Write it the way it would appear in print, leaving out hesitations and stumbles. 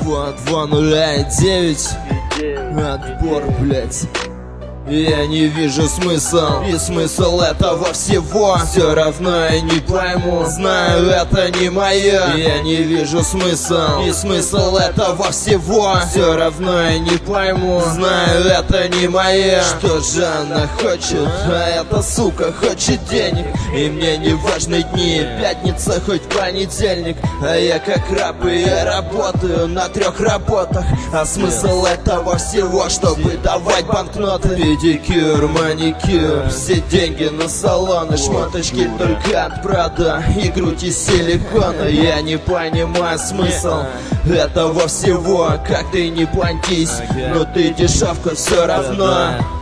2-2-0-9. Отбор, блять. Я не вижу смысл и смысл этого всего. Все равно я не пойму, знаю, это не мое. Я не вижу смысл и смысл этого всего. Все равно я не пойму, знаю, это не мое. Что же она хочет? А эта сука хочет денег. И мне не важны дни, пятница хоть понедельник. А я как раб, и я работаю на 3 работах. А смысл этого всего, чтобы давать банкноты. Педикюр, маникюр, все деньги на салоны. Шмоточки только от Прада и грудь из силикона. Я не понимаю смысл этого всего. Как ты не понтись, но ты дешевка все равно.